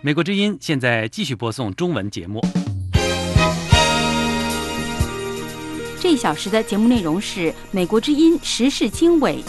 美国之音现在继续播送中文节目。 这一小时的节目内容是美国之音时事经纬。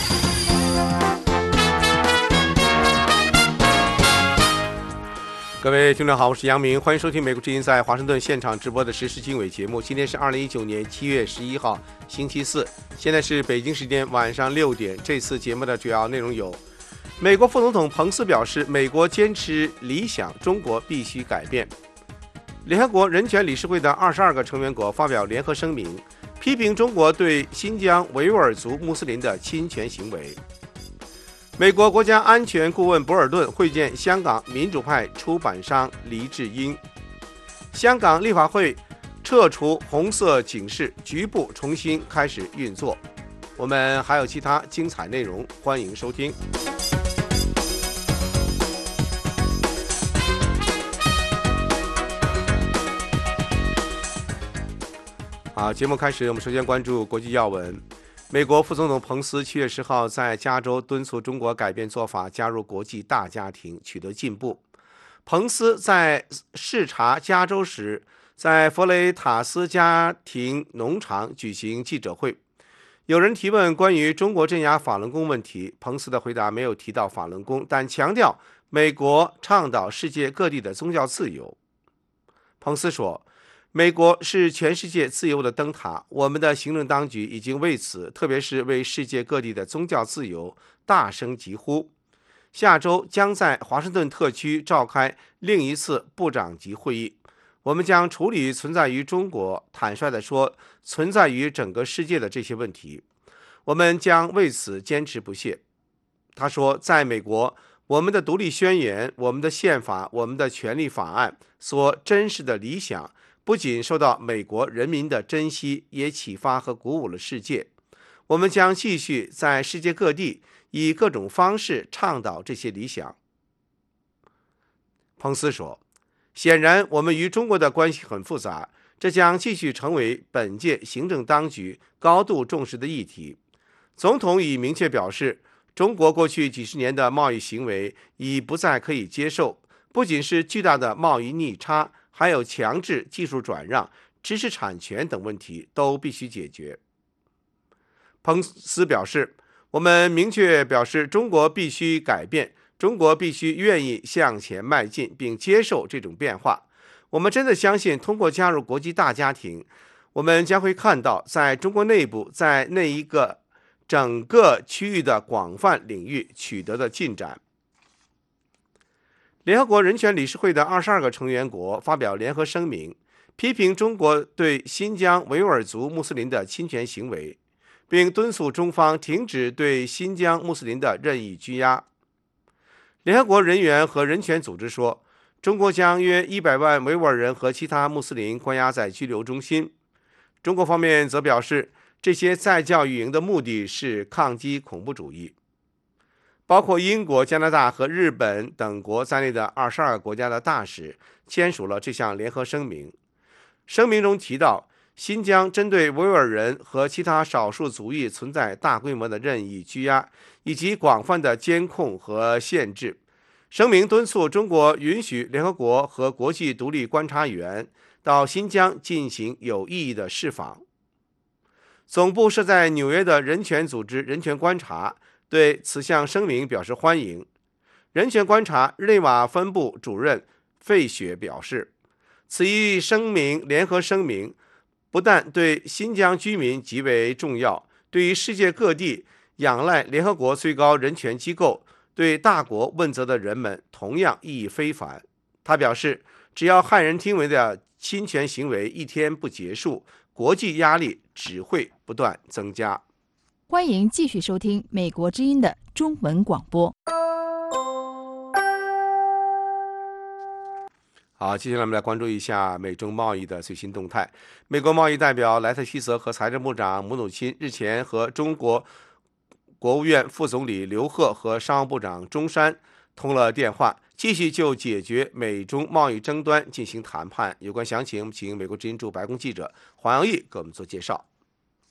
各位听众好，我是杨明，欢迎收听美国之音在华盛顿现场直播的时事经纬节目。今天是2019年7月11号，星期四，现在是北京时间晚上6点。这次节目的主要内容有：美国副总统彭斯表示，美国坚持理想，中国必须改变。联合国人权理事会的22个成员国发表联合声明，批评中国对新疆维吾尔族穆斯林的侵权行为。美国国家安全顾问博尔顿会见香港民主派出版商黎智英。香港立法会撤除红色警示，局部重新开始运作。我们还有其他精彩内容，欢迎收听。好，节目开始，我们首先关注国际要闻。美国副总统彭斯7月10号在加州敦促中国改变做法，加入国际大家庭，取得进步。彭斯在视察加州时，在弗雷塔斯家庭农场举行记者会。有人提问关于中国镇压法轮功问题，彭斯的回答没有提到法轮功，但强调美国倡导世界各地的宗教自由。彭斯说，美国是全世界自由的灯塔，我们的行政当局已经为此，特别是为世界各地的宗教自由大声疾呼。下周将在华盛顿特区召开另一次部长级会议，我们将处理存在于中国，坦率地说，存在于整个世界的这些问题，我们将为此坚持不懈。他说，在美国，我们的独立宣言、我们的宪法、我们的权利法案所真实的理想不仅受到美国人民的珍惜，也启发和鼓舞了世界。我们将继续在世界各地以各种方式倡导这些理想。彭斯说，显然我们与中国的关系很复杂，这将继续成为本届行政当局高度重视的议题。总统已明确表示，中国过去几十年的贸易行为已不再可以接受，不仅是巨大的贸易逆差，还有强制技术转让、知识产权等问题都必须解决。彭斯表示，我们明确表示，中国必须改变，中国必须愿意向前迈进，并接受这种变化。我们真的相信，通过加入国际大家庭，我们将会看到在中国内部，在那一个整个区域的广泛领域取得的进展。联合国人权理事会的22个成员国发表联合声明，批评中国对新疆维吾尔族穆斯林的侵权行为，并敦促中方停止对新疆穆斯林的任意拘押。联合国人员和人权组织说，中国将约100万维吾尔人和其他穆斯林关押在拘留中心。中国方面则表示，这些再教育营的目的是抗击恐怖主义。包括英国、加拿大和日本等国在内的22个国家的大使签署了这项联合声明。声明中提到，新疆针对维吾尔人和其他少数族裔存在大规模的任意拘押，以及广泛的监控和限制。声明敦促中国允许联合国和国际独立观察员到新疆进行有意义的视访。总部设在纽约的人权组织人权观察对此项声明表示欢迎。人权观察日内瓦分部主任费雪表示，此一联合声明不但对新疆居民极为重要，对于世界各地仰赖联合国最高人权机构对大国问责的人们同样意义非凡。他表示，只要骇人听闻的侵权行为一天不结束，国际压力只会不断增加。 欢迎继续收听美国之音的中文广播。 好，接下来我们来关注一下美中贸易的最新动态。美国贸易代表莱特希泽和财政部长姆努钦日前和中国国务院副总理刘鹤和商务部长钟山通了电话，继续就解决美中贸易争端进行谈判。有关详情，请美国之音驻白宫记者黄阳毅给我们做介绍。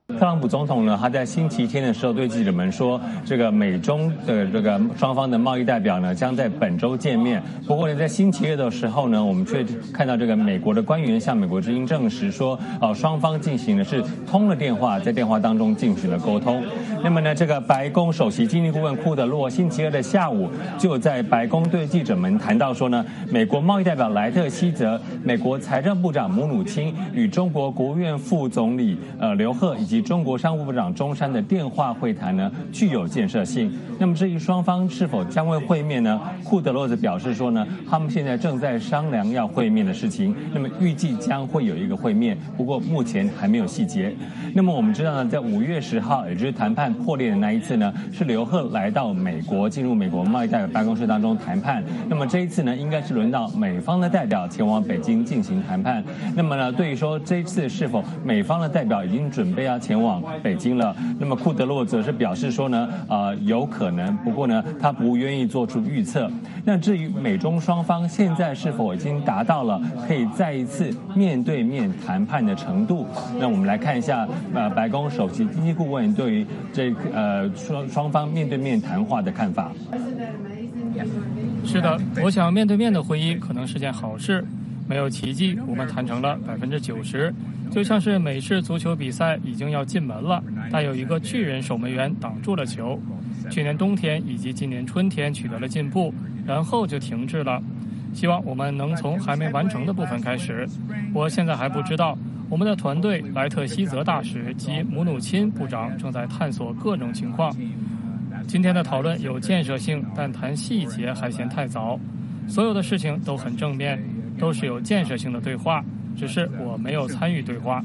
特朗普总统呢，他在星期天的时候对记者们说，这个美中的这个双方的贸易代表呢，将在本周见面。不过呢，在星期二的时候呢，我们却看到这个美国的官员向美国之音证实说，双方进行的是通了电话，在电话当中进行了沟通。那么呢，这个白宫首席经济顾问库德洛星期二的下午就在白宫对记者们谈到说呢，美国贸易代表莱特希泽、美国财政部长姆努钦与中国国务院副总理刘鹤以及中国商务部长钟山的电话会谈呢，具有建设性。那么至于双方是否将会会面呢？库德洛则表示说呢，他们现在正在商量要会面的事情，那么预计将会有一个会面，不过目前还没有细节。那么我们知道呢，在5月10号，也就是谈判破裂的那一次呢，是刘鹤来到美国，进入美国贸易代表办公室当中谈判。那么这一次呢，应该是轮到美方的代表前往北京进行谈判。那么呢，对于说这一次是否美方的代表已经准备要前往北京了，那么库德洛则是表示说呢，有可能，不过呢，他不愿意做出预测。那至于美中双方现在是否已经达到了可以再一次面对面谈判的程度，那我们来看一下白宫首席经济顾问对于这双方面对面谈话的看法。 是的，我想面对面的会议可能是件好事，没有奇迹，我们谈成了90%，就像是美式足球比赛已经要进门了，但有一个巨人守门员挡住了球。去年冬天以及今年春天取得了进步，然后就停滞了。希望我们能从还没完成的部分开始。我现在还不知道，我们的团队莱特希泽大使及姆努钦部长正在探索各种情况。今天的讨论有建设性，但谈细节还嫌太早。所有的事情都很正面，都是有建设性的对话，只是我没有参与对话。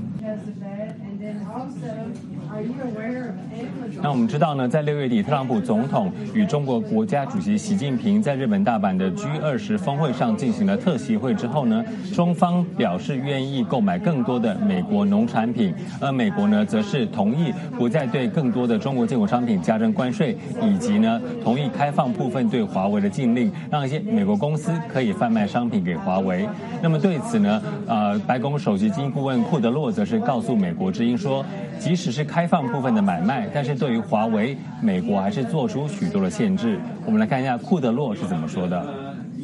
那我们知道呢，在6月底，特朗普总统与中国国家主席习近平在日本大阪的 G20 峰会上进行了特席会之后呢，中方表示愿意购买更多的美国农产品，而美国呢，则是同意不再对更多的中国进口商品加征关税，以及呢，同意开放部分对华为的禁令，让一些美国公司可以贩卖商品给华为。那么对此呢，白宫首席经济顾问库德洛则是告诉美国之音说，即使是开放部分的买卖，但是对于华为，美国还是做出许多的限制。我们来看一下库德洛是怎么说的。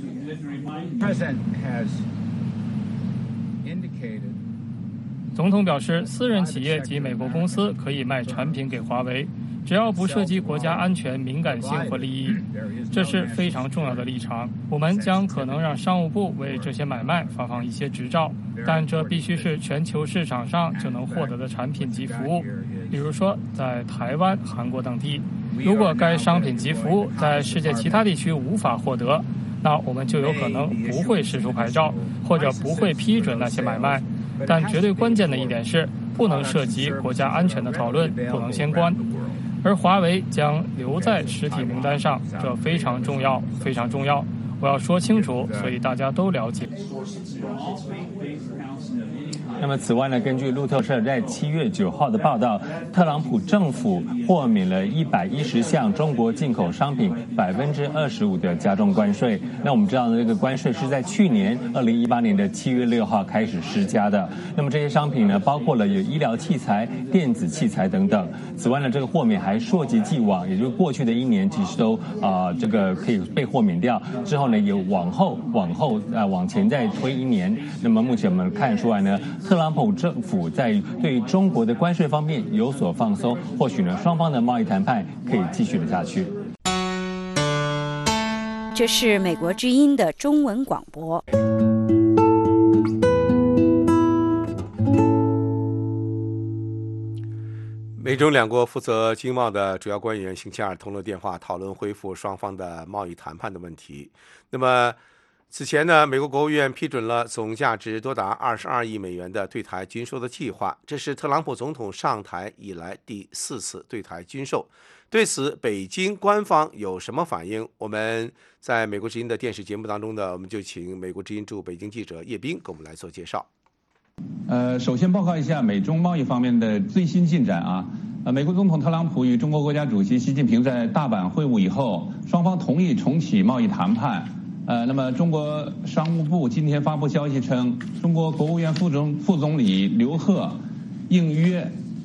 总统表示，私人企业及美国公司可以卖产品给华为，只要不涉及国家安全敏感性或利益，这是非常重要的立场。我们将可能让商务部为这些买卖发放一些执照，但这必须是全球市场上就能获得的产品及服务，比如说在台湾、韩国等地。如果该商品及服务在世界其他地区无法获得，那我们就有可能不会释出牌照，或者不会批准那些买卖。但绝对关键的一点是，不能涉及国家安全的讨论，不能相关。而华为将留在实体名单上，这非常重要，非常重要。我要说清楚，所以大家都了解。 那么此外呢，根据路透社在7月9号的报道，特朗普政府豁免了110项中国进口商品25%的加重关税。那我们知道呢，这个关税是在去年2018年的7月6号开始施加的。那么这些商品呢，包括了有医疗器材、电子器材等等。此外呢，这个豁免还溯及既往，也就是过去的1年其实都这个可以被豁免掉。之后呢，也往前再推1年。那么目前我们看出来呢，特朗普政府在对中国的关税方面有所放松，或许呢，双方的贸易谈判可以继续的下去。 这是美国之音的中文广播。 美中两国负责经贸的主要官员星期二通了电话，讨论恢复双方的贸易谈判的问题。那么此前呢，美国国务院批准了总价值多达22亿美元的对台军售的计划，这是特朗普总统上台以来第4次对台军售。对此，北京官方有什么反应？我们在美国之音的电视节目当中呢，我们就请美国之音驻北京记者叶斌给我们来做介绍。 首先报告一下美中贸易方面的最新进展啊。美国总统特朗普与中国国家主席习近平在大阪会晤以后，双方同意重启贸易谈判。那么中国商务部今天发布消息称，中国国务院副总理刘鹤应约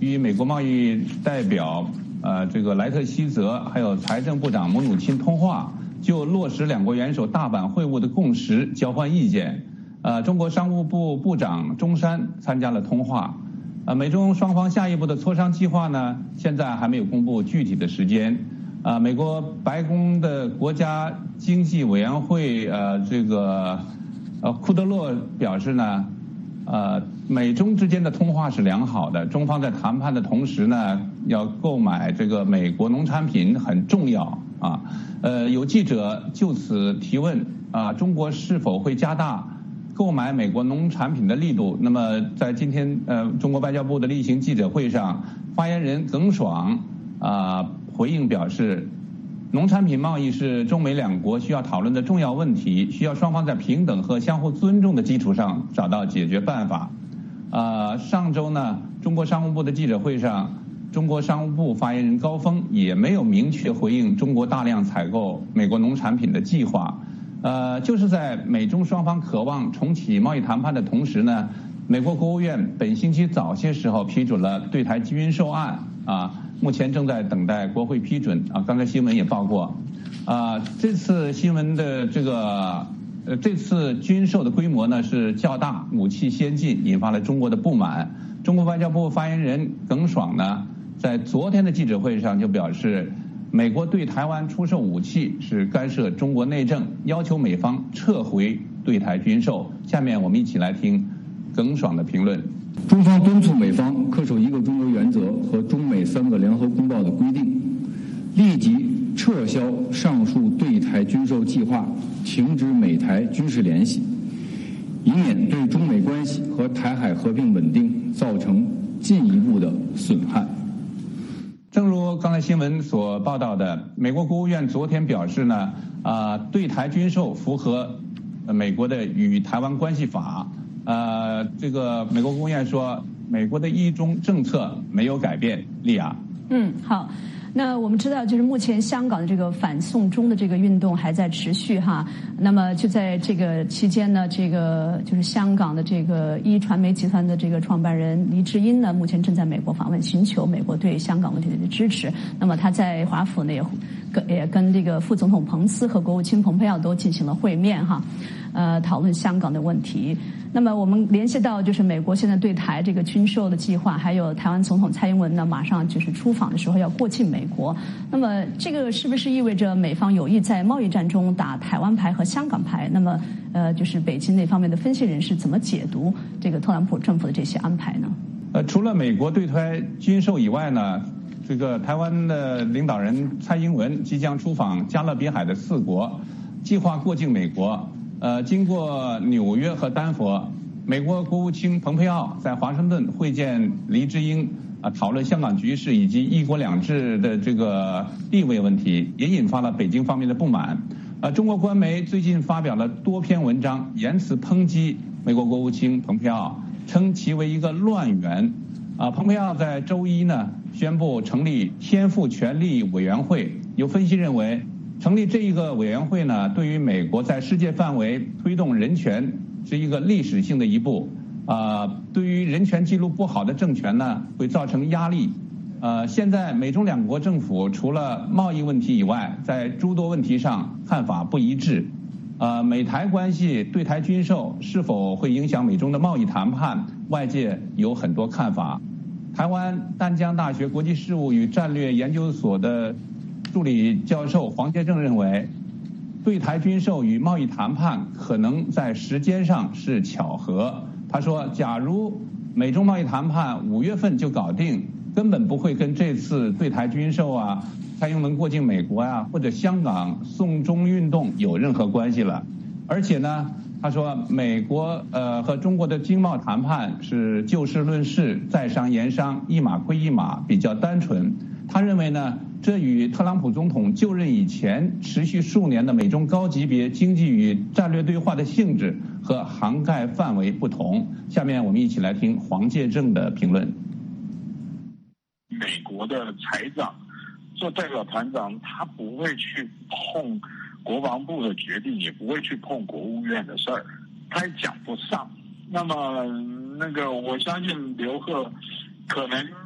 与美国贸易代表这个莱特希泽还有财政部长姆努钦通话，就落实两国元首大阪会晤的共识交换意见。中国商务部部长钟山参加了通话。美中双方下一步的磋商计划呢，现在还没有公布具体的时间。美国白宫的国家经济委员会这个库德洛表示呢，美中之间的通话是良好的，中方在谈判的同时呢，要购买这个美国农产品很重要啊。有记者就此提问中国是否会加大购买美国农产品的力度？那么在今天中国外交部的例行记者会上，发言人耿爽回应表示，农产品贸易是中美两国需要讨论的重要问题，需要双方在平等和相互尊重的基础上找到解决办法。上周呢，中国商务部的记者会上，中国商务部发言人高峰也没有明确回应中国大量采购美国农产品的计划。就是在美中双方渴望重启贸易谈判的同时呢，美国国务院本星期早些时候批准了对台军售案目前正在等待国会批准刚才新闻也报过这次新闻的这次军售的规模呢是较大，武器先进，引发了中国的不满。中国外交部发言人耿爽呢，在昨天的记者会上就表示，美国对台湾出售武器是干涉中国内政，要求美方撤回对台军售。下面我们一起来听耿爽的评论。 中方敦促美方恪守一个中国原则和中美3个联合公报的规定，立即撤销上述对台军售计划，停止美台军事联系，以免对中美关系和台海和平稳定造成进一步的损害。 正如刚才新闻所报道的，美国国务院昨天表示呢，对台军售符合美国的与台湾关系法。这个美国国务院说，美国的一中政策没有改变。丽亚， 好。那我们知道，就是目前香港的这个反送中的这个运动还在持续哈。那么就在这个期间呢，这个就是香港的这个一传媒集团的这个创办人黎智英呢，目前正在美国访问，寻求美国对香港问题的支持。那么他在华府呢也跟这个副总统彭斯和国务卿蓬佩奥都进行了会面哈，讨论香港的问题。那么我们联系到就是美国现在对台这个军售的计划，还有台湾总统蔡英文呢马上就是出访的时候要过境美国。那么这个是不是意味着美方有意在贸易战中打台湾牌和香港牌？那么就是北京那方面的分析人士怎么解读这个特朗普政府的这些安排呢？ 除了美国对台军售以外呢，这个台湾的领导人蔡英文即将出访加勒比海的4国，计划过境美国。经过纽约和丹佛，美国国务卿蓬佩奥在华盛顿会见黎智英，讨论香港局势以及一国两制的这个地位问题，也引发了北京方面的不满。中国官媒最近发表了多篇文章，言辞抨击美国国务卿蓬佩奥，称其为一个乱源。蓬佩奥在周一呢宣布成立天赋权利委员会，有分析认为，成立这一个委员会呢，对于美国在世界范围推动人权是一个历史性的一步。对于人权记录不好的政权呢，会造成压力。现在美中两国政府除了贸易问题以外，在诸多问题上看法不一致。美台关系对台军售是否会影响美中的贸易谈判，外界有很多看法。台湾淡江大学国际事务与战略研究所的助理教授黄介正认为，对台军售与贸易谈判可能在时间上是巧合。他说，假如美中贸易谈判5月份就搞定，根本不会跟这次对台军售蔡英文过境美国或者香港送中运动有任何关系了。而且呢，他说美国和中国的经贸谈判是就事论事，在商言商，一码归一码，比较单纯。他认为呢，这与特朗普总统就任以前持续数年的美中高级别经济与战略对话的性质和涵盖范围不同。下面我们一起来听黄介正的评论。 美国的财长做代表团长，他不会去碰国防部的决定，也不会去碰国务院的事儿，他也讲不上。那么我相信刘鹤可能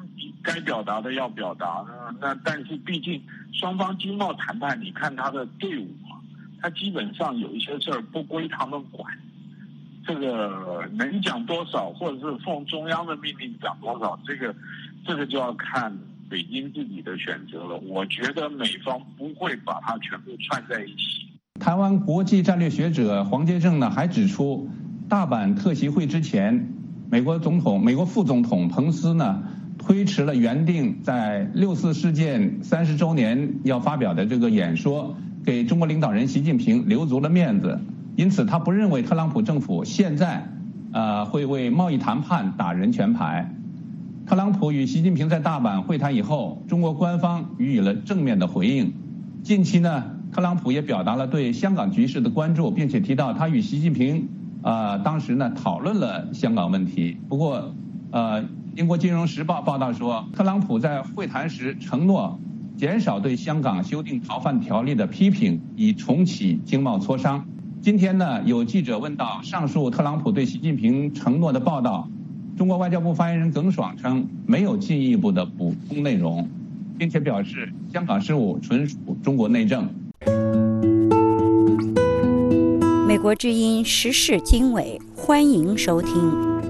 该表达的要表达。但是毕竟双方经贸谈判，你看他的队伍啊，他基本上有一些事儿不归他们管，这个能讲多少，或者是奉中央的命令讲多少，这个就要看北京自己的选择了。我觉得美方不会把它全部串在一起。 台湾国际战略学者黄杰正呢还指出，大阪特席会之前，美国副总统彭斯呢推迟了原定在6·4事件30周年要发表的这个演说，给中国领导人习近平留足了面子。因此，他不认为特朗普政府现在会为贸易谈判打人权牌。特朗普与习近平在大阪会谈以后，中国官方予以了正面的回应。近期呢，特朗普也表达了对香港局势的关注，并且提到他与习近平当时呢讨论了香港问题。不过英国金融时报报道说，特朗普在会谈时承诺减少对香港修订逃犯条例的批评，以重启经贸磋商。今天呢，有记者问到上述特朗普对习近平承诺的报道，中国外交部发言人耿爽称没有进一步的补充内容，并且表示香港事务纯属中国内政。 美国之音时事经纬，欢迎收听。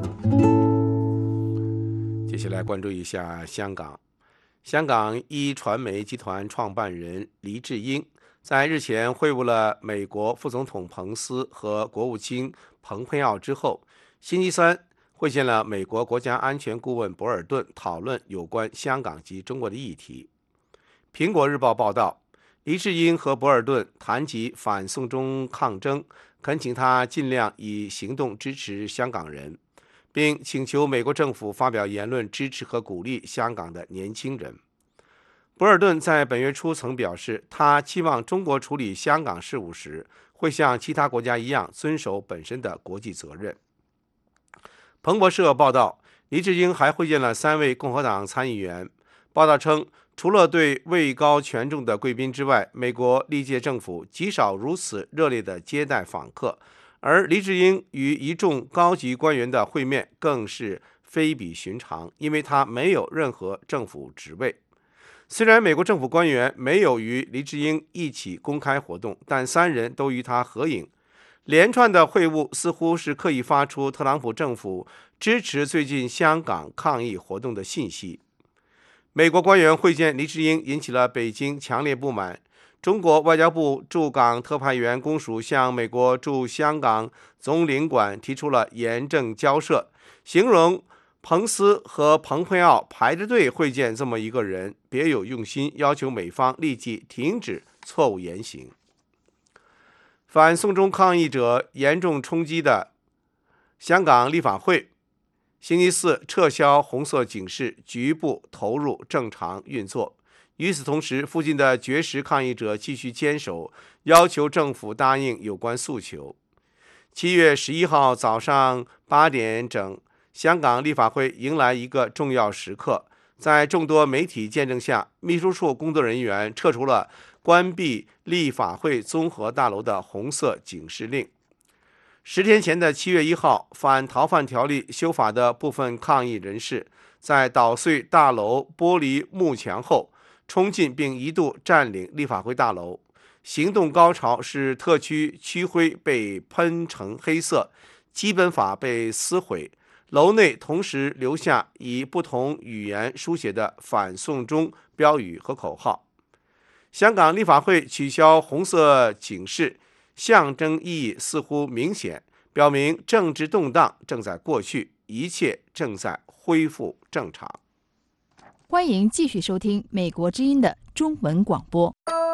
接下来关注一下香港。香港一传媒集团创办人黎智英在日前会晤了美国副总统彭斯和国务卿蓬佩奥之后，星期三会见了美国国家安全顾问博尔顿，讨论有关香港及中国的议题。苹果日报报道，黎智英和博尔顿谈及反送中抗争，恳请他尽量以行动支持香港人，并请求美国政府发表言论支持和鼓励香港的年轻人。博尔顿在本月初曾表示，他期望中国处理香港事务时会像其他国家一样遵守本身的国际责任。彭博社报道，黎智英还会见了3位共和党参议员。报道称，除了对位高权重的贵宾之外，美国历届政府极少如此热烈地接待访客，而黎智英与一众高级官员的会面更是非比寻常，因为他没有任何政府职位。虽然美国政府官员没有与黎智英一起公开活动，但3人都与他合影。连串的会晤似乎是刻意发出特朗普政府支持最近香港抗议活动的信息。美国官员会见黎智英引起了北京强烈不满。中国外交部驻港特派员公署向美国驻香港总领馆提出了严正交涉，形容彭斯和蓬佩奥排着队会见这么一个人，别有用心，要求美方立即停止错误言行。反送中抗议者严重冲击的香港立法会，星期四撤销红色警示，局部投入正常运作。与此同时，附近的绝食抗议者继续坚守，要求政府答应有关诉求。7月11号早上8点整，香港立法会迎来一个重要时刻，在众多媒体见证下，秘书处工作人员撤除了关闭立法会综合大楼的红色警示令。10天前的7月1号，反逃犯条例修法的部分抗议人士在捣碎大楼玻璃幕墙后冲进并一度占领立法会大楼。行动高潮是特区区徽被喷成黑色，基本法被撕毁，楼内同时留下以不同语言书写的反送中标语和口号。香港立法会取消红色警示，象征意义似乎明显，表明政治动荡正在过去，一切正在恢复正常。 欢迎继续收听美国之音的中文广播。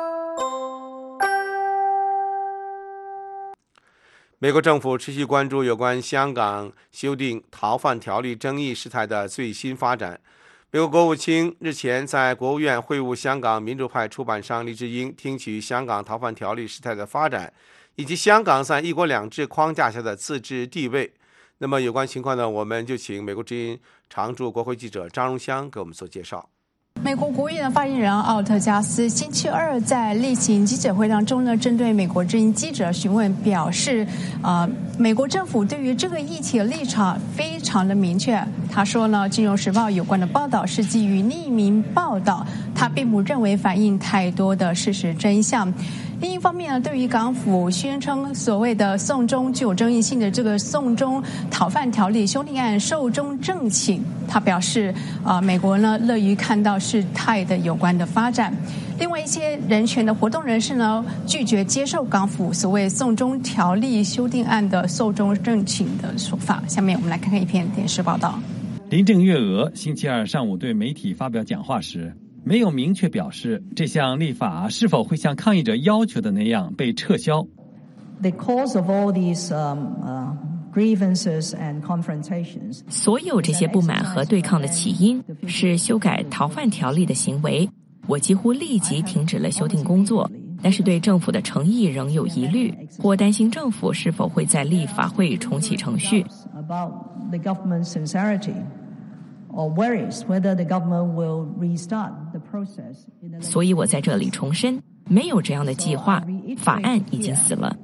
美国政府持续关注有关香港修订逃犯条例争议事态的最新发展。美国国务卿日前在国务院会晤香港民主派出版商黎智英，听取香港逃犯条例事态的发展，以及香港在一国两制框架下的自治地位。那么有关情况呢，我们就请美国之音常驻国会记者张荣香给我们做介绍。 美国国务院的发言人奥特加斯星期二在例行记者会当中呢，针对美国之音记者询问表示，美国政府对于这个议题的立场非常的明确。他说呢，《金融时报》有关的报道是基于匿名报道，他并不认为反映太多的事实真相。另一方面呢，对于港府宣称所谓的送中具有争议性的这个送中逃犯条例修订案寿终正寝，他表示，美国呢乐于看到事态的有关的发展。另外一些人权的活动人士呢，拒绝接受港府所谓送中条例修订案的寿终正寝的说法。下面我们来看看一篇电视报道。 林郑月娥星期二上午对媒体发表讲话时，没有明确表示这项立法是否会像抗议者要求的那样被撤销。 The cause of all these grievances and confrontations， 所有这些不满和对抗的起因是修改逃犯条例的行为。我几乎立即停止了修订工作，但是对政府的诚意仍有疑虑，或担心政府是否会在立法会重启程序。所以我在这里重申，没有这样的计划，法案已经死了。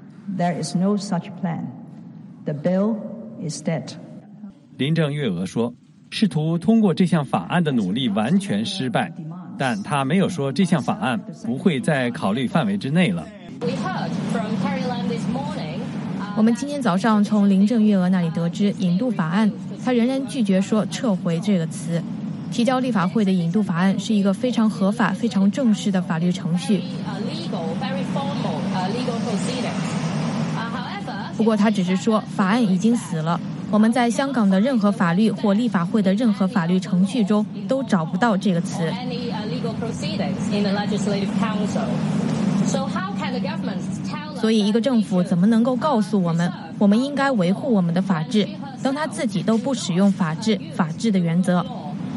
林郑月娥说，试图通过这项法案的努力完全失败，但他没有说这项法案不会在考虑范围之内了。 我们今天早上从林郑月娥那里得知，引渡法案他仍然拒绝说撤回这个词。提交立法会的引渡法案是一个非常合法、非常正式的法律程序。不过他只是说法案已经死了，我们在香港的任何法律或立法会的任何法律程序中都找不到这个词。所以一个政府怎么能够告诉我们，我们应该维护我们的法治，当他自己都不使用法治的原则。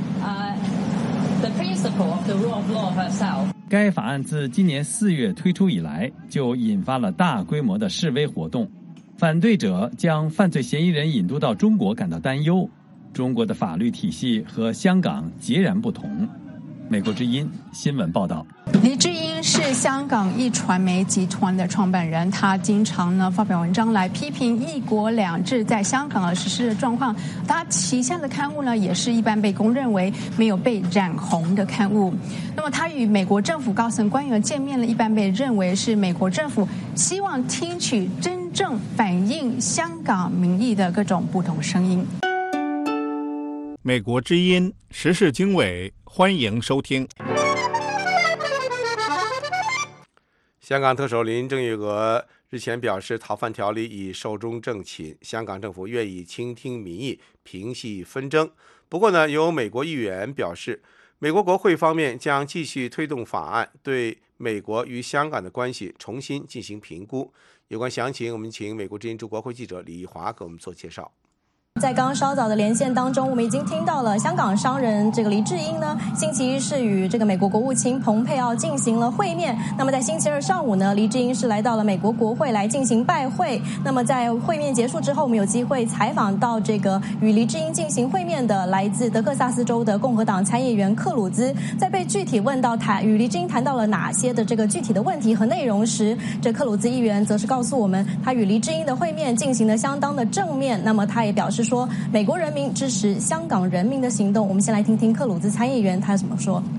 该法案自今年4月推出以来，就引发了大规模的示威活动。反对者将犯罪嫌疑人引渡到中国感到担忧。中国的法律体系和香港截然不同。美国之音新闻报道。 黎智英是香港一传媒集团的创办人，他经常呢发表文章来批评一国两制在香港的实施的状况。他旗下的刊物呢，也是一般被公认为没有被染红的刊物。那么他与美国政府高层官员见面了，一般被认为是美国政府希望听取真正反映香港民意的各种不同声音。 美国之音时事经纬，欢迎收听。 香港特首林郑月娥日前表示，逃犯条例已寿终正寝，香港政府愿意倾听民意，平息纷争。不过呢，有美国议员表示，美国国会方面将继续推动法案，对美国与香港的关系重新进行评估。有关详情，我们请美国之音驻国会记者李怡华给我们做介绍。 在刚稍早的连线当中，我们已经听到了香港商人黎智英呢，星期一是与美国国务卿蓬佩奥进行了会面。那么在星期二上午呢，黎智英是来到了美国国会来进行拜会。那么在会面结束之后，我们有机会采访到与黎智英进行会面的来自德克萨斯州的共和党参议员克鲁兹。在被具体问到与黎智英谈到了哪些的具体的问题和内容时，克鲁兹议员则是告诉我们，他与黎智英的会面进行得相当的正面。那么他也表示说，美国人民支持香港人民的行动。我们先来听听克鲁兹参议员他怎么说。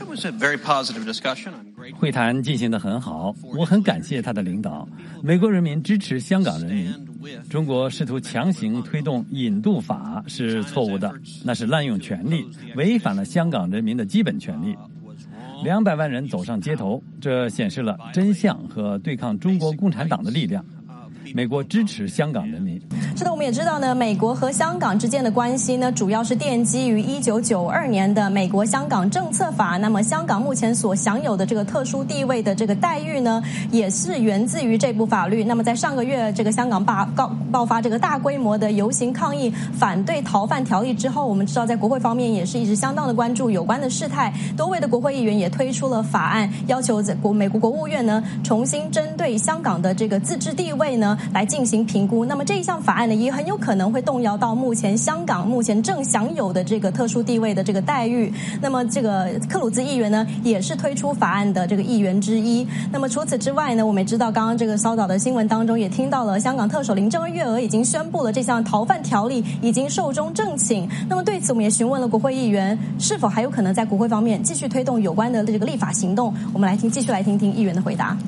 会谈进行得很好，我很感谢他的领导。美国人民支持香港人民。中国试图强行推动引渡法是错误的，那是滥用权力，违反了香港人民的基本权利。200万人走上街头，这显示了真相和对抗中国共产党的力量。美国支持香港人民。 是的，我们也知道呢，美国和香港之间的关系呢，主要是奠基于1992年的美国香港政策法。那么香港目前所享有的特殊地位的待遇呢，也是源自于这部法律。那么在上个月香港爆发大规模的游行抗议，反对逃犯条例之后，我们知道在国会方面也是一直相当的关注有关的事态。多位的国会议员也推出了法案，要求美国国务院呢重新针对香港的自治地位呢来进行评估。那么这一项法案呢，也很有可能会动摇到香港目前正享有的这个特殊地位的这个待遇。那么这个克鲁兹议员呢，也是推出法案的这个议员之一。那么除此之外呢，我们也知道刚刚这个稍早的新闻当中也听到了，香港特首林郑月娥已经宣布了这项逃犯条例已经寿终正寝。那么对此我们也询问了国会议员，是否还有可能在国会方面继续推动有关的这个立法行动。我们继续来听听议员的回答。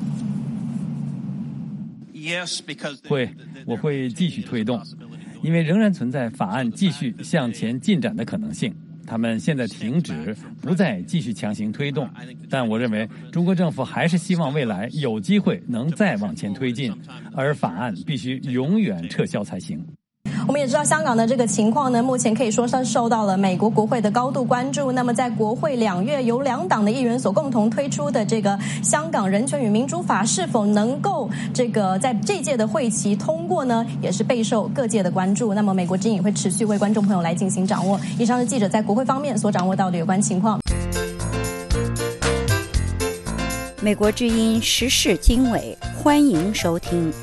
我会继续推动，因为仍然存在法案继续向前进展的可能性。他们现在停止，不再继续强行推动，但我认为中国政府还是希望未来有机会能再往前推进，而法案必须永远撤销才行。 我们也知道香港的这个情况呢，目前可以说是受到了美国国会的高度关注。那么在国会2月由2党的议员所共同推出的这个香港人权与民主法是否能够这个在这届的会期通过呢，也是备受各界的关注。那么美国之音也会持续为观众朋友来进行掌握。以上是记者在国会方面所掌握到的有关情况。 美国之音时事经纬，欢迎收听。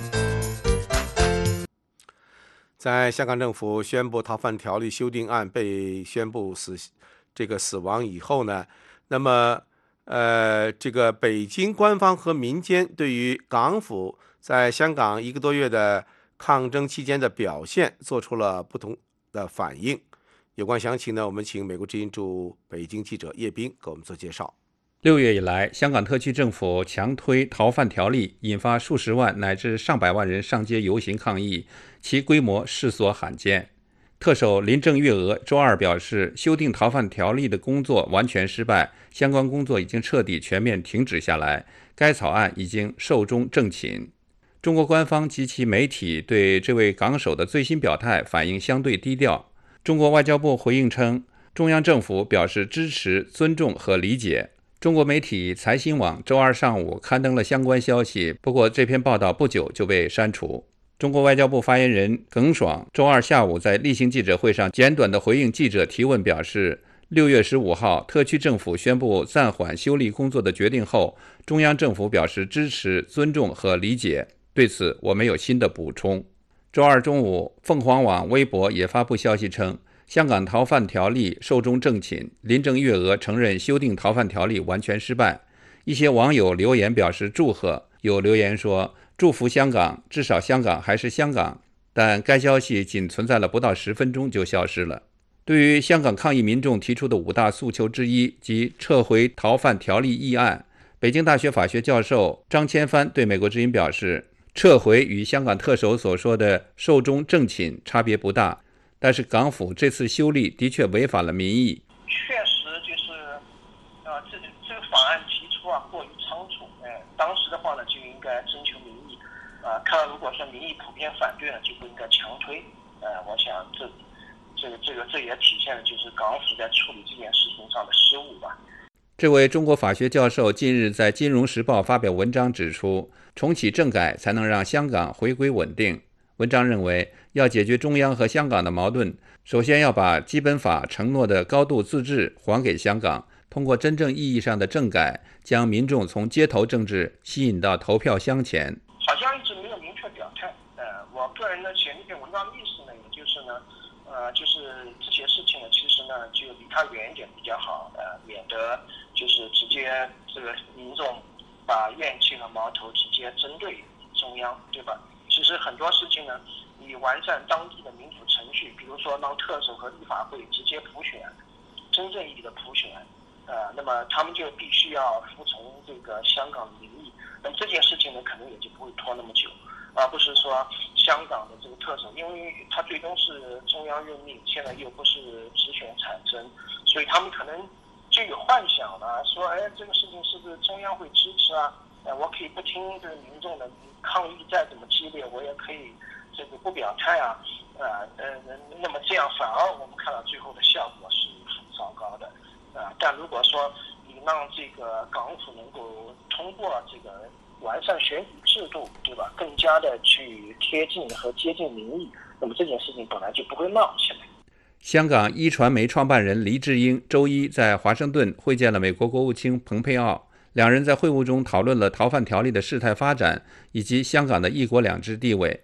在香港政府宣布逃犯条例修订案被宣布死亡以后呢，那么这个北京官方和民间对于港府在香港1个多月的抗争期间的表现做出了不同的反应。有关详情呢，我们请美国之音驻北京记者叶斌给我们做介绍。 6月以来，香港特区政府强推逃犯条例，引发数十万乃至上百万人上街游行抗议，其规模世所罕见。特首林郑月娥周二表示，修订逃犯条例的工作完全失败，相关工作已经彻底全面停止下来，该草案已经寿终正寝。中国官方及其媒体对这位港首的最新表态反应相对低调。中国外交部回应称，中央政府表示支持、尊重和理解。中国媒体财新网周二上午刊登了相关消息，不过这篇报道不久就被删除。中国外交部发言人耿爽周二下午在例行记者会上简短地回应记者提问，表示6月15号特区政府宣布暂缓修例工作的决定后，中央政府表示支持、尊重和理解，对此我没有新的补充。周二中午，凤凰网微博也发布消息称，香港逃犯条例寿终正寝，林郑月娥承认修订逃犯条例完全失败。一些网友留言表示祝贺，有留言说祝福香港，至少香港还是香港，但该消息仅存在了不到10分钟就消失了。对于香港抗议民众提出的5大诉求之一，即撤回逃犯条例议案，北京大学法学教授张千帆对美国之音表示，撤回与香港特首所说的寿终正寝差别不大，但是港府这次修例的确违反了民意。 确实就是这个法案提出过于仓促，当时的话呢就应该征求民意，看来如果说民意普遍反对呢，就不应该强推。我想这也体现了就是港府在处理这件事情上的失误吧。 这位中国法学教授近日在《金融时报》发表文章指出，重启政改才能让香港回归稳定。文章认为，要解决中央和香港的矛盾，首先要把基本法承诺的高度自治还给香港，通过真正意义上的政改，将民众从街头政治吸引到投票箱前。 好像一直没有明确表态。我个人呢写那篇文章的意思呢，也就是呢，就是这些事情呢，其实呢就离他远一点比较好，免得就是直接这个民众把怨气和矛头直接针对中央，对吧？其实很多事情呢，你完善当地的民主程序，比如说让特首和立法会直接普选，真正意义的普选，那么他们就必须要服从这个香港的民意。那么这件事情呢，可能也就不会拖那么久，而不是说香港的这个特首，因为他最终是中央任命，现在又不是直选产生，所以他们可能就有幻想了，说这个事情是不是中央会支持啊？我可以不听这个民众的抗议再怎么激烈，我也可以这个不表态啊，那么这样反而我们看到最后的效果是很糟糕的，但如果说你让这个港府能够通过这个完善选举制度，对吧，更加的去贴近和接近民意，那么这件事情本来就不会闹起来。 香港一传媒创办人黎智英周一在华盛顿会见了美国国务卿蓬佩奥，两人在会晤中讨论了逃犯条例的事态发展以及香港的一国两制地位。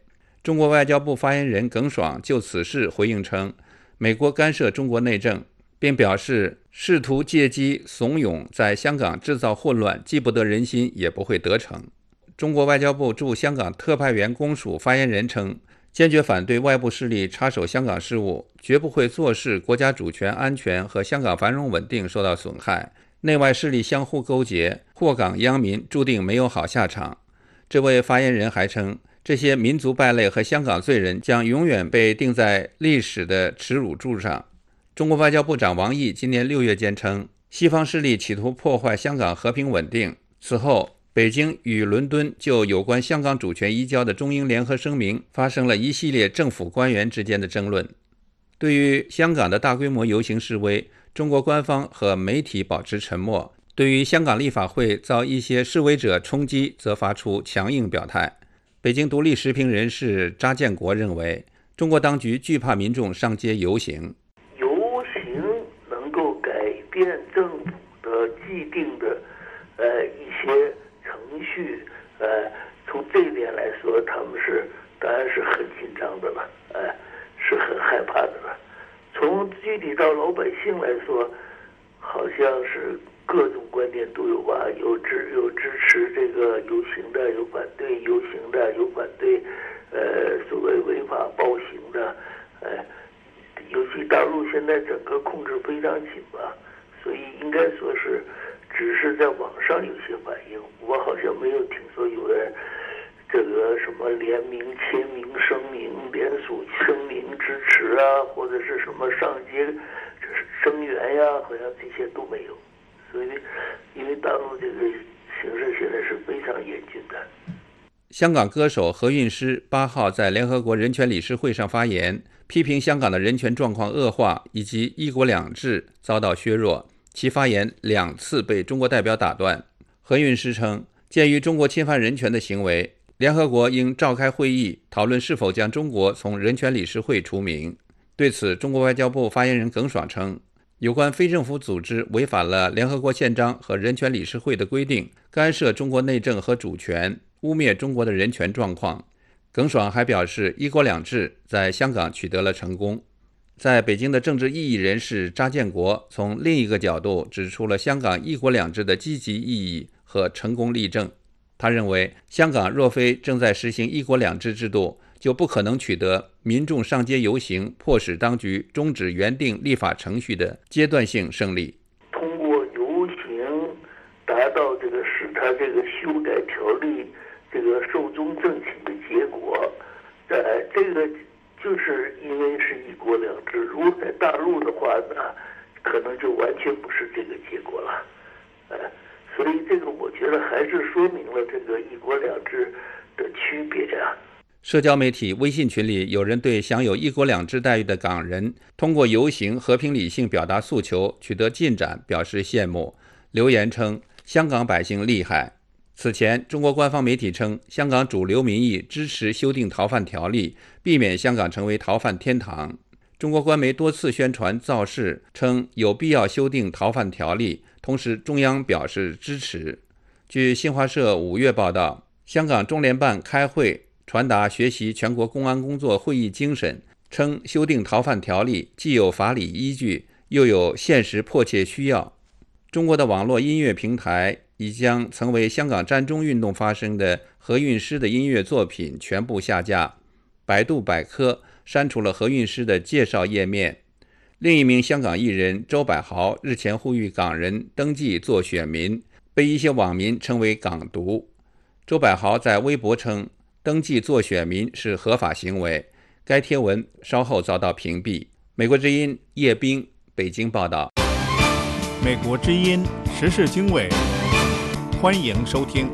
中国外交部发言人耿爽就此事回应称，美国干涉中国内政，并表示试图借机怂恿在香港制造混乱，既不得人心，也不会得逞。中国外交部驻香港特派员公署发言人称，坚决反对外部势力插手香港事务，绝不会坐视国家主权、安全和香港繁荣稳定受到损害。内外势力相互勾结，祸港殃民，注定没有好下场。这位发言人还称，这些民族败类和香港罪人将永远被钉在历史的耻辱柱上。中国外交部长王毅今年6月间称，西方势力企图破坏香港和平稳定。此后，北京与伦敦就有关香港主权移交的中英联合声明发生了一系列政府官员之间的争论。对于香港的大规模游行示威，中国官方和媒体保持沉默。对于香港立法会遭一些示威者冲击，则发出强硬表态。北京独立时评人士查建国认为，中国当局惧怕民众上街游行。 游行能够改变政府的既定的一些程序，从这一点来说，他们当然是很紧张的了，是很害怕的了。从具体到老百姓来说，好像是各种观点都有吧，有支持这个游行的，有反对游行的，有反对所谓违法暴行的，尤其大陆现在整个控制非常紧吧，所以应该说是只是在网上有些反应，我好像没有听说有人这个什么联名签名声明、联署声明支持啊，或者是什么上街声援呀，好像这些都没有。所以，因为大陆这个形势现在是非常严峻的。 香港歌手何韵诗8号在联合国人权理事会上发言，批评香港的人权状况恶化以及一国两制遭到削弱，其发言2次被中国代表打断。何韵诗称，鉴于中国侵犯人权的行为，联合国应召开会议讨论是否将中国从人权理事会除名。对此，中国外交部发言人耿爽称，有关非政府组织违反了联合国宪章和人权理事会的规定，干涉中国内政和主权，污蔑中国的人权状况。耿爽还表示，一国两制在香港取得了成功。在北京的政治异议人士查建国从另一个角度指出了香港一国两制的积极意义和成功例证。他认为，香港若非正在实行一国两制制度，就不可能取得民众上街游行，迫使当局终止原定立法程序的阶段性胜利。 通过游行达到这个使他这个修改条例这个寿终正寝的结果，这个就是因为是一国两制。如果在大陆的话，那可能就完全不是这个结果了。所以这个我觉得还是说明了这个一国两制的区别啊。 社交媒体微信群里，有人对享有一国两制待遇的港人通过游行和平理性表达诉求取得进展表示羡慕，留言称香港百姓厉害。此前，中国官方媒体称，香港主流民意支持修订逃犯条例，避免香港成为逃犯天堂。中国官媒多次宣传造势，称有必要修订逃犯条例，同时中央表示支持。据新华社5月报道，香港中联办开会传达学习全国公安工作会议精神，称修订逃犯条例既有法理依据，又有现实迫切需要。中国的网络音乐平台已将曾为香港占中运动发声的何韵诗的音乐作品全部下架，百度百科删除了何韵诗的介绍页面。另一名香港艺人周柏豪日前呼吁港人登记做选民，被一些网民称为港独。周柏豪在微博称，登记做选民是合法行为，该贴文稍后遭到屏蔽。美国之音叶冰北京报道。 美国之音时事经纬，欢迎收听。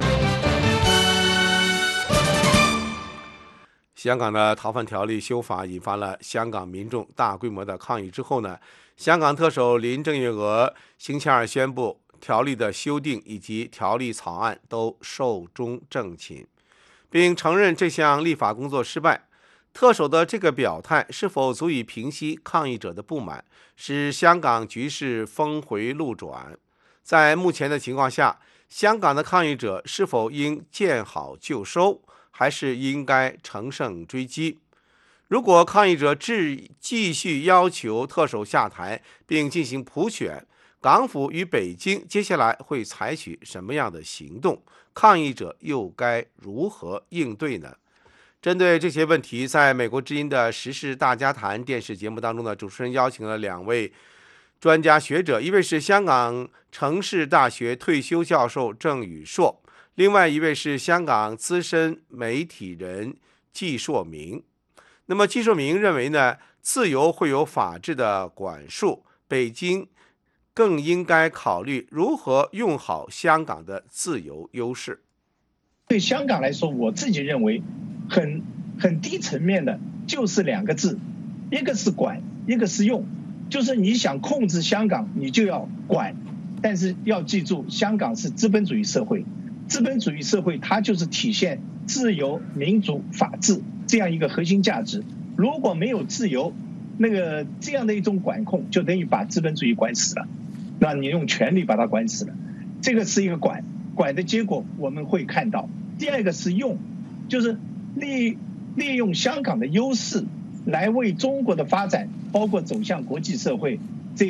香港的逃犯条例修法引发了香港民众大规模的抗议之后呢，香港特首林郑月娥星期二宣布，条例的修订以及条例草案都寿终正寝，并承认这项立法工作失败。特首的这个表态是否足以平息抗议者的不满，使香港局势峰回路转？在目前的情况下，香港的抗议者是否应见好就收， 还是应该乘胜追击？如果抗议者继续要求特首下台并进行普选，港府与北京接下来会采取什么样的行动？抗议者又该如何应对呢？针对这些问题，在美国之音的时事大家谈电视节目当中呢，主持人邀请了2位专家学者，一位是香港城市大学退休教授郑宇硕，另外一位是香港资深媒体人纪硕明。那么纪硕明认为呢，自由会有法治的管束，北京更应该考虑如何用好香港的自由优势。 对香港来说，我自己认为很低层面的就是2个字，一个是管，一个是用。就是你想控制香港，你就要管，但是要记住，香港是资本主义社会，资本主义社会它就是体现自由、民主、法治这样一个核心价值。如果没有自由，这样的一种管控，就等于把资本主义管死了，那你用权力把它管死了。这个是一个管的结果，我们会看到。第2个是用，就是利用香港的优势来为中国的发展，包括走向国际社会，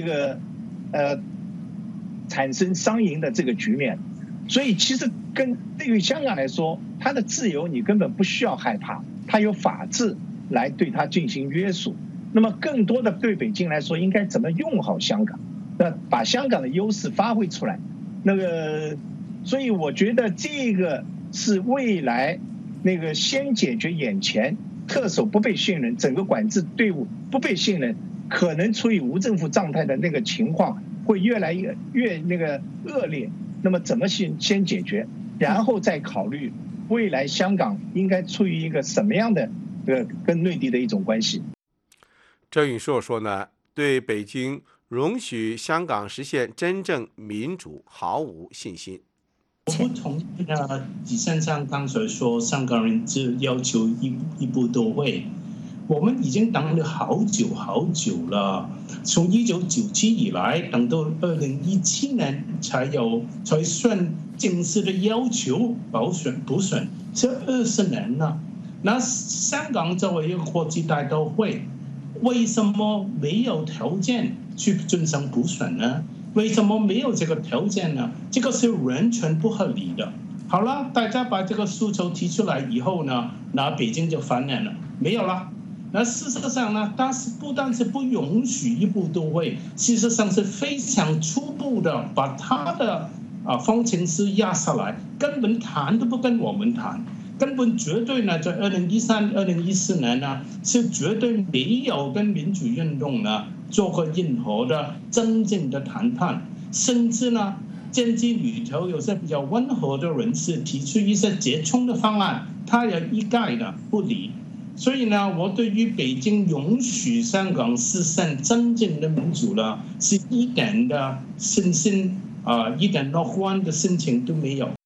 产生双赢的这个局面。所以其实对于香港来说，它的自由你根本不需要害怕，它有法治来对它进行约束。那么更多的对北京来说，应该怎么用好香港，把香港的优势发挥出来。所以我觉得这个是未来先解决眼前特首不被信任，整个管制队伍不被信任，可能处于无政府状态的那个情况会越来越恶劣。那么怎么先解决，然后再考虑未来香港应该处于一个什么样的跟内地的一种关系。 郑宇硕说呢，对北京容许香港实现真正民主毫无信心。 我不同意呢，李先生刚才说香港人只要求一步到位。我们已经等了好久了，从1997以来，等到2017年才算正式的要求补选，这20年了。那香港作为一个国际大都会，为什么没有条件去进行补选呢？为什么没有这个条件呢？这个是完全不合理的。好了，大家把这个诉求提出来以后呢，那北京就翻脸了，没有了。那事实上呢，但是不但是不允许一步到位，事实上是非常初步的把他的方程式压下来，根本谈都不跟我们谈，根本绝对呢，在2013、2014年呢，是绝对没有跟民主运动呢做过任何的真正的谈判，甚至呢，政治里头有些比较温和的人士提出一些折中的方案，他也一概的不理。所以呢，我对于北京允许香港实现真正的民主呢，是一点的信心一点乐观的心情都没有。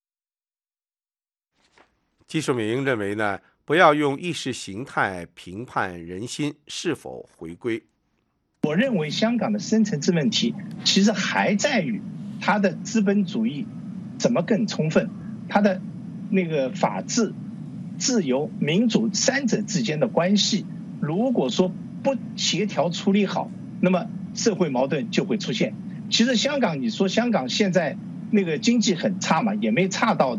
纪硕明认为呢，不要用意识形态评判人心是否回归。 我认为香港的深层次问题其实还在于它的资本主义怎么更充分，它的法治、自由、民主3者之间的关系，如果说不协调处理好，那么社会矛盾就会出现。其实香港，你说香港现在经济很差嘛，也没差到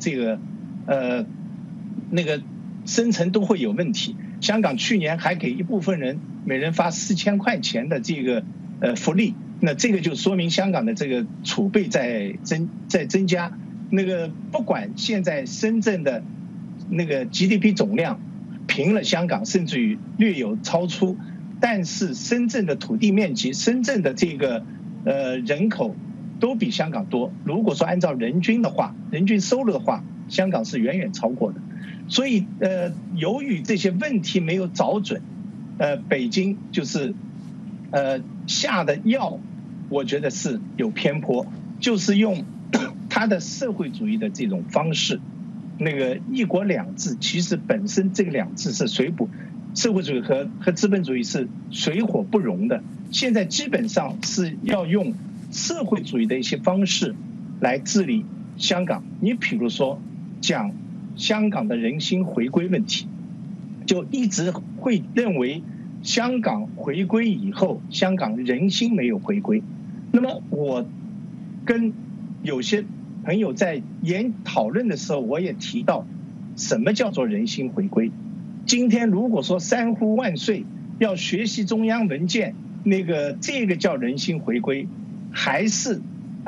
深层都会有问题。香港去年还给一部分人每人发4000块钱的福利，那这个就说明香港的这个储备在增加。不管现在深圳的GDP 总量平了香港，甚至于略有超出，但是深圳的土地面积、深圳的人口都比香港多。如果说按照人均收入的话，香港是远远超过的。所以由于这些问题没有找准，北京就是下的药，我觉得是有偏颇，就是用它的社会主义的这种方式。一国两制其实本身这个两制是社会主义和资本主义是水火不容的。现在基本上是要用社会主义的一些方式来治理香港。你比如说讲香港的人心回归问题，就一直会认为香港回归以后，香港人心没有回归。那么我跟有些朋友在讨论的时候，我也提到什么叫做人心回归。今天如果说三呼万岁要学习中央文件，这个叫人心回归，还是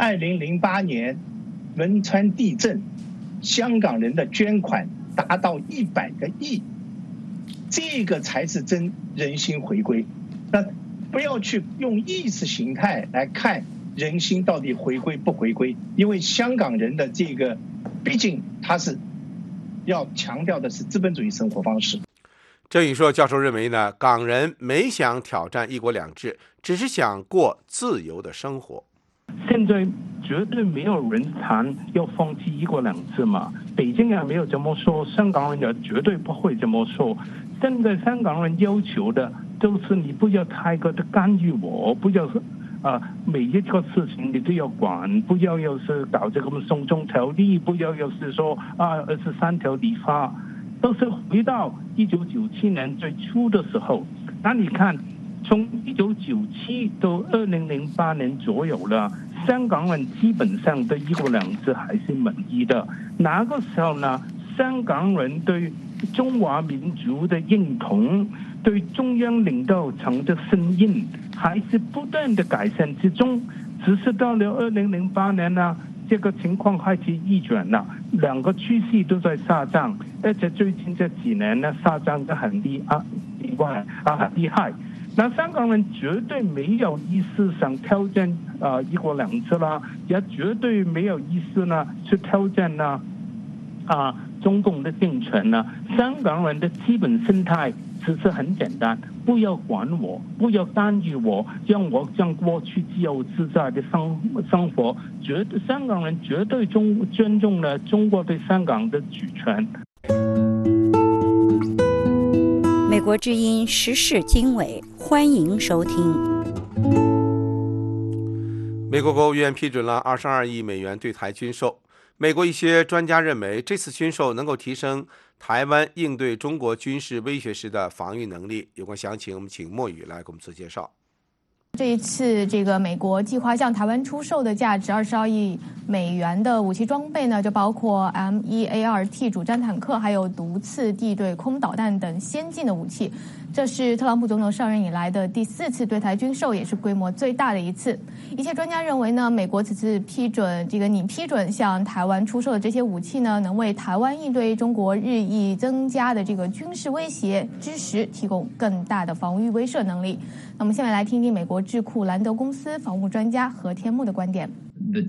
2008年汶川地震香港人的捐款达到100个亿，这个才是真人心回归。那不要去用意识形态来看人心到底回归不回归，因为香港人的这个毕竟他是要强调的是资本主义生活方式。 郑宇硕教授认为呢，港人没想挑战一国两制，只是想过自由的生活。 现在绝对没有人谈要放弃一国两制嘛，北京也没有这么说，香港人也绝对不会这么说。现在香港人要求的就是你不要太过的干预我，不要每一个事情你都要管，不要又是搞这个送中条例，不要又是说23条立法，都是回到1997年最初的时候。那你看从1997到2008年左右了，香港人基本上对一国两制还是满意的。那个时候呢，香港人对中华民族的认同，对中央领导层的声音还是不断的改善之中。只是到了2008年呢，这个情况开始逆转了，两个趋势都在下降，而且最近这几年呢，下降得很厉害。那香港人绝对没有意思想挑战一国两制啦，也绝对没有意思呢去挑战呢中共的政权呢。香港人的基本心态其实很简单，不要管我，不要干预我，让我像过去自由自在的生活。香港人绝对尊重了中国对香港的主权。 美国之音时事经纬，欢迎收听。 美国国务院批准了22亿美元对台军售。美国一些专家认为，这次军售能够提升台湾应对中国军事威胁时的防御能力。有关详情，我们请莫宇来给我们做介绍。 这一次，这个美国计划向台湾出售的价值22亿美元的武器装备呢，就包括 M1A2T 主战坦克，还有毒刺地对空导弹等先进的武器。这是特朗普总统上任以来的第4次对台军售，也是规模最大的一次。一些专家认为呢，美国此次批准向台湾出售的这些武器呢，能为台湾应对中国日益增加的这个军事威胁之时提供更大的防御威慑能力。那么，下面来听听美国智库兰德公司防务专家何天木的观点。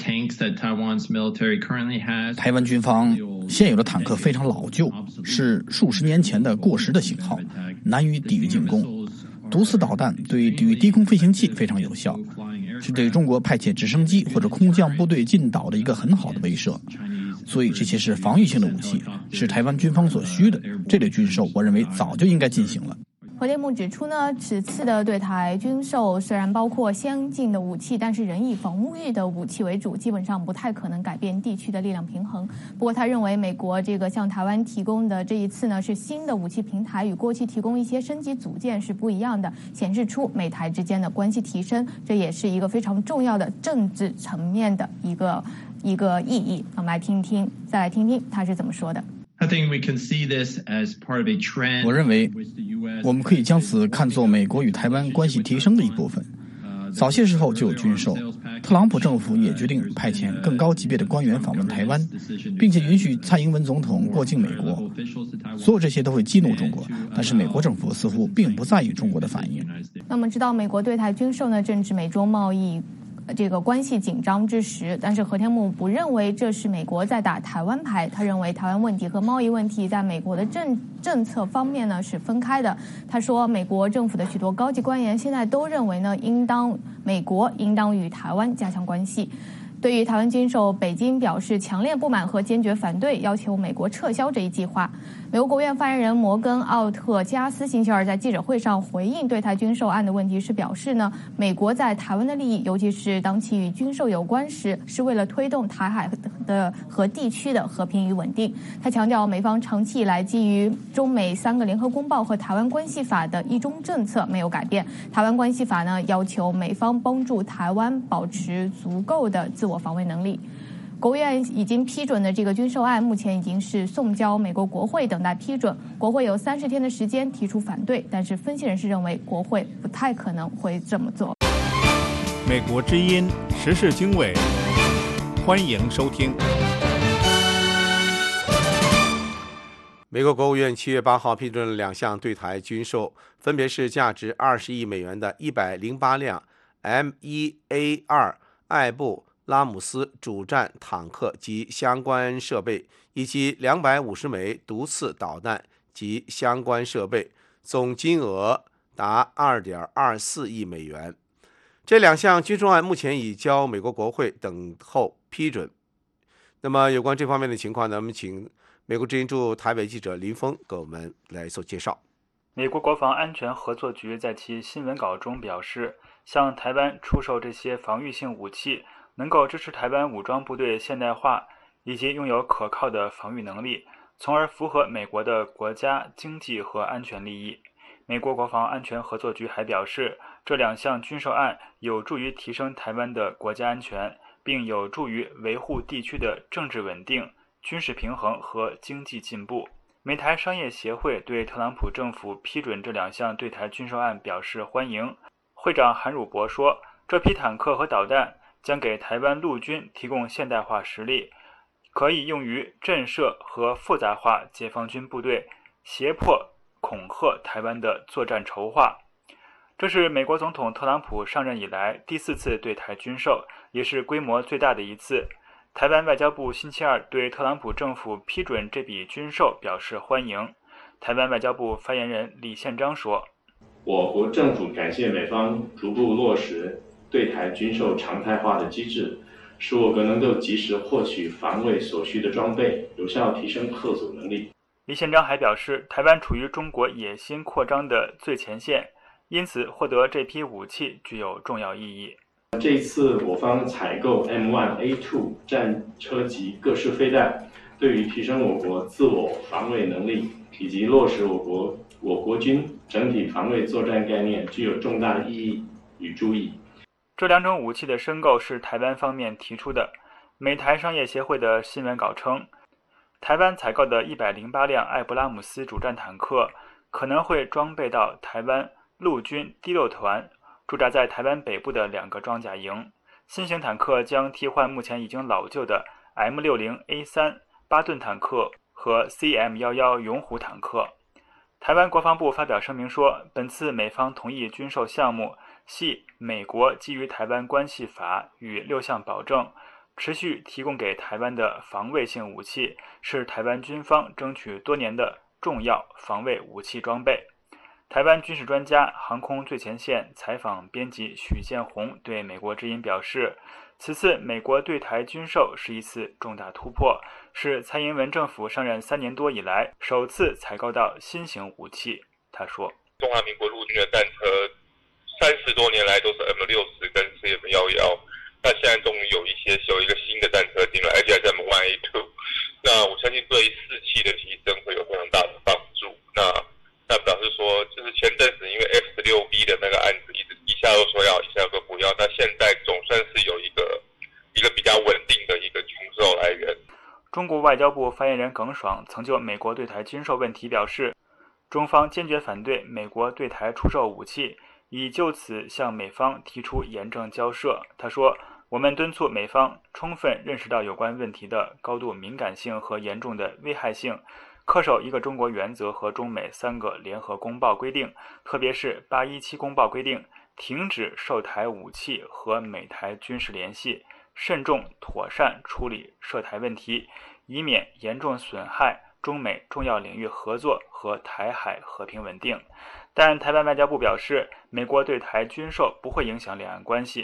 台湾军方现有的坦克非常老旧，是数十年前的过时的型号，难以抵御进攻。毒刺导弹对抵御低空飞行器非常有效，是对中国派遣直升机或者空降部队进岛的一个很好的威慑。所以这些是防御性的武器，是台湾军方所需的。这类军售，我认为早就应该进行了。 何天木指出呢，此次的对台军售虽然包括先进的武器，但是仍以防御的武器为主，基本上不太可能改变地区的力量平衡。不过他认为，美国这个向台湾提供的这一次呢，是新的武器平台，与过去提供一些升级组件是不一样的，显示出美台之间的关系提升，这也是一个非常重要的政治层面的一个意义。我们再来听听他是怎么说的。 我认为我们可以将此看作美国与台湾关系提升的一部分。早些时候就有军售，特朗普政府也决定派遣更高级别的官员访问台湾，并且允许蔡英文总统过境美国。所有这些都会激怒中国，但是美国政府似乎并不在意中国的反应。 那么知道美国对台军售呢，正值美中贸易这个关系紧张之时，但是何天木不认为这是美国在打台湾牌，他认为台湾问题和贸易问题在美国的政策方面呢是分开的。他说，美国政府的许多高级官员现在都认为呢，美国应当与台湾加强关系。 对于台湾军售，北京表示强烈不满和坚决反对，要求美国撤销这一计划。美国国务院发言人摩根·奥特加斯星期二在记者会上回应对台军售案的问题时表示呢，美国在台湾的利益，尤其是当其与军售有关时，是为了推动台海的和地区的和平与稳定。他强调，美方长期以来基于中美3个联合公报和台湾关系法的一中政策没有改变。台湾关系法呢，要求美方帮助台湾保持足够的自我防卫能力。国务院已经批准的这个军售案，目前已经是送交美国国会等待批准。国会有30天的时间提出反对，但是分析人士认为国会不太可能会这么做。 美国之音时事经纬，欢迎收听。 美国国务院7月8号批准了2项对台军售，分别是价值20亿美元的108辆 M1A2 艾布拉姆斯主战坦克及相关设备，以及250枚毒刺导弹及相关设备，总金额达2.24亿美元。这2项军售案目前已交美国国会等候批准。那么有关这方面的情况呢，我们请美国之音驻台北记者林峰给我们来做介绍。 美国国防安全合作局在其新闻稿中表示，向台湾出售这些防御性武器能够支持台湾武装部队现代化，以及拥有可靠的防御能力，从而符合美国的国家、经济和安全利益。美国国防安全合作局还表示，这2项军售案有助于提升台湾的国家安全，并有助于维护地区的政治稳定、军事平衡和经济进步。美台商业协会对特朗普政府批准这2项对台军售案表示欢迎。会长韩汝博说，这批坦克和导弹将给台湾陆军提供现代化实力，可以用于震慑和复杂化解放军部队，胁迫恐吓台湾的作战筹划。这是美国总统特朗普上任以来第4次对台军售，也是规模最大的一次。台湾外交部星期二对特朗普政府批准这笔军售表示欢迎。台湾外交部发言人李宪章说， 我国政府感谢美方逐步落实对台军售常态化的机制，使我国能够及时获取防卫所需的装备，有效提升嚇阻能力。 李宪章还表示，台湾处于中国野心扩张的最前线，因此获得这批武器具有重要意义。 这一次我方采购 M1A2 战车级各式飞弹，对于提升我国自我防卫能力以及落实我国军整体防卫作战概念具有重大意义与注意。 这2种武器的申购是台湾方面提出的。美台商业协会的新闻稿称，台湾采购的108辆艾布拉姆斯主战坦克可能会装备到台湾陆军第6团驻扎在台湾北部的2个装甲营。新型坦克将替换目前已经老旧的 M60A3 巴顿坦克和 CM11 勇虎坦克。台湾国防部发表声明说，本次美方同意军售项目系美国基于台湾关系法与6项保证持续提供给台湾的防卫性武器，是台湾军方争取多年的重要防卫武器装备。台湾军事专家、航空最前线采访编辑许建宏对美国之音表示，此次美国对台军售是一次重大突破，是蔡英文政府上任3年多以来首次采购到新型武器。他说， 中华民国陆军的战车30多年来都是 M60 跟 CM11，那现在终于有一个新的战车进来，而且还是 M1A2， 那我相信对士气的提升会有非常大的帮助。那表示说，就是前阵子因为 F16B 的那个案子一下又说要，一下又不要，那现在总算是有一个比较稳定的一个军售来源。 中国外交部发言人耿爽曾就美国对台军售问题表示，中方坚决反对美国对台出售武器，已就此向美方提出严正交涉。他说，我们敦促美方充分认识到有关问题的高度敏感性和严重的危害性，恪守一个中国原则和中美3个联合公报规定，特别是817公报规定，停止售台武器和美台军事联系，慎重妥善处理涉台问题，以免严重损害中美重要领域合作和台海和平稳定。但台湾外交部表示，美国对台军售不会影响两岸关系，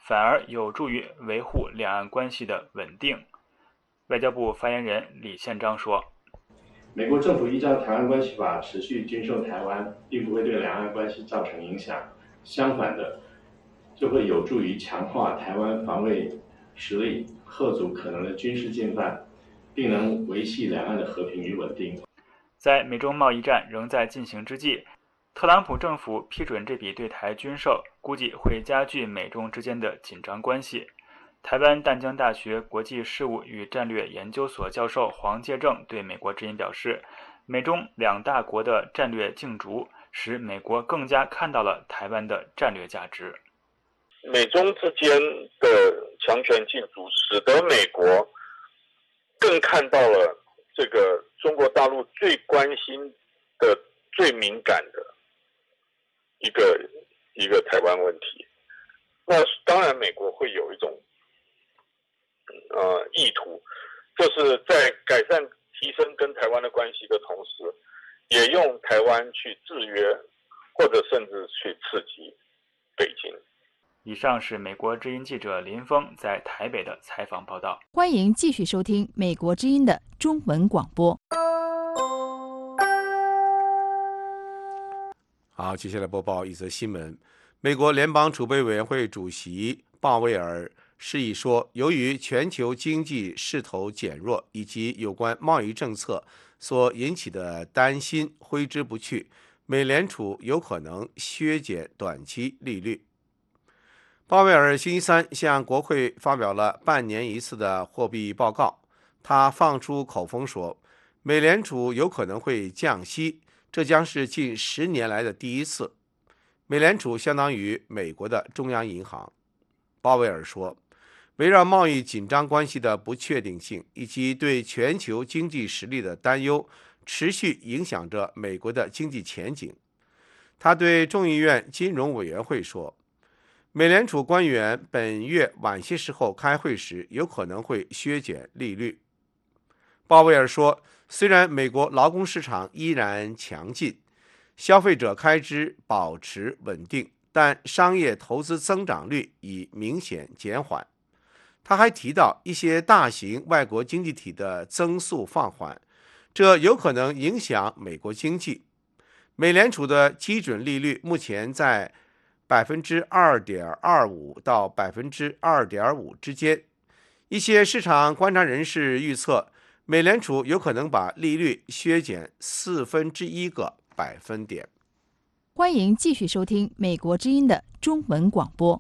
反而有助于维护两岸关系的稳定。外交部发言人李宪章说： 美国政府依照《台湾关系法》持续军售台湾，并不会对两岸关系造成影响，相反的，就会有助于强化台湾防卫实力，嚇阻可能的军事进犯，并能维系两岸的和平与稳定。 在美中贸易战仍在进行之际，特朗普政府批准这笔对台军售，估计会加剧美中之间的紧张关系。台湾淡江大学国际事务与战略研究所教授黄介正对美国之音表示，美中两大国的战略竞逐使美国更加看到了台湾的战略价值。 美中之间的强权竞逐使得美国更看到了这个中国大陆最关心的、最敏感的一个台湾问题。那当然美国会有一种意图，就是在改善提升跟台湾的关系的同时，也用台湾去制约或者甚至去刺激北京。 以上是美国之音记者林峰在台北的采访报道。 欢迎继续收听美国之音的中文广播。 好，接下来播报一则新闻。美国联邦储备委员会主席鲍威尔示意说，由于全球经济势头减弱以及有关贸易政策所引起的担心挥之不去，美联储有可能削减短期利率。鲍威尔星期三向国会发表了半年一次的货币报告，他放出口风说，美联储有可能会降息，这将是近10年来的第一次。美联储相当于美国的中央银行。鲍威尔说，围绕贸易紧张关系的不确定性以及对全球经济实力的担忧持续影响着美国的经济前景。他对众议院金融委员会说，美联储官员本月晚些时候开会时有可能会削减利率。鲍威尔说，虽然美国劳工市场依然强劲，消费者开支保持稳定，但商业投资增长率已明显减缓。他还提到一些大型外国经济体的增速放缓，这有可能影响美国经济。美联储的基准利率目前在 2.25% 到 2.5% 之间。一些市场观察人士预测，美联储有可能把利率削减1/4个百分点。 欢迎继续收听美国之音的中文广播。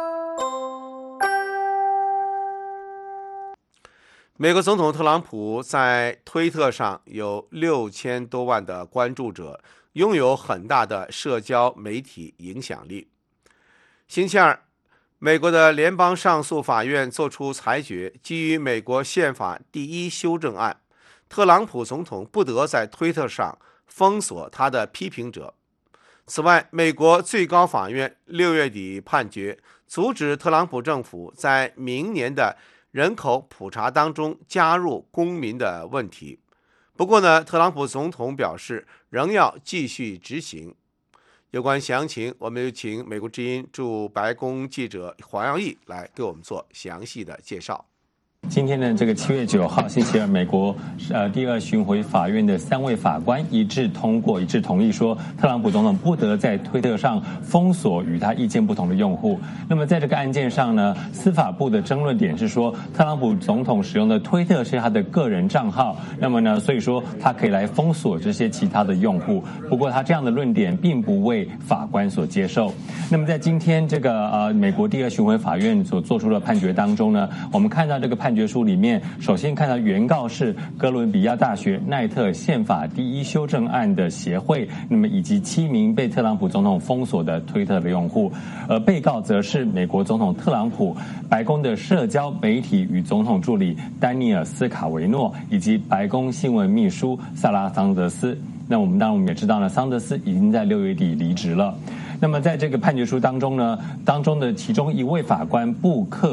美国总统特朗普在推特上有6000多万的关注者，拥有很大的社交媒体影响力。星期二，美国的联邦上诉法院作出裁决，基于美国宪法第1修正案，特朗普总统不得在推特上封锁他的批评者。此外，美国最高法院6月底判决，阻止特朗普政府在明年的人口普查当中加入公民的问题。不过呢，特朗普总统表示仍要继续执行。有关详情，我们有请美国之音驻白宫记者黄耀义来给我们做详细的介绍。 今天的这个7月9号星期二，美国第2巡回法院的3位法官一致同意说，特朗普总统不得在推特上封锁与他意见不同的用户。那么在这个案件上呢，司法部的争论点是说，特朗普总统使用的推特是他的个人账号，那么呢，所以说他可以来封锁这些其他的用户。不过他这样的论点并不为法官所接受。那么在今天这个美国第2巡回法院所做出的判决当中呢，我们看到这个判决书里面，首先看到原告是哥伦比亚大学奈特宪法第1修正案的协会，那么以及7名被特朗普总统封锁的推特的用户，而被告则是美国总统特朗普、白宫的社交媒体与总统助理丹尼尔斯卡维诺以及白宫新闻秘书萨拉桑德斯。那我们也知道呢，桑德斯已经在6月底离职了。那么在这个判决书当中呢，当中的其中一位法官布克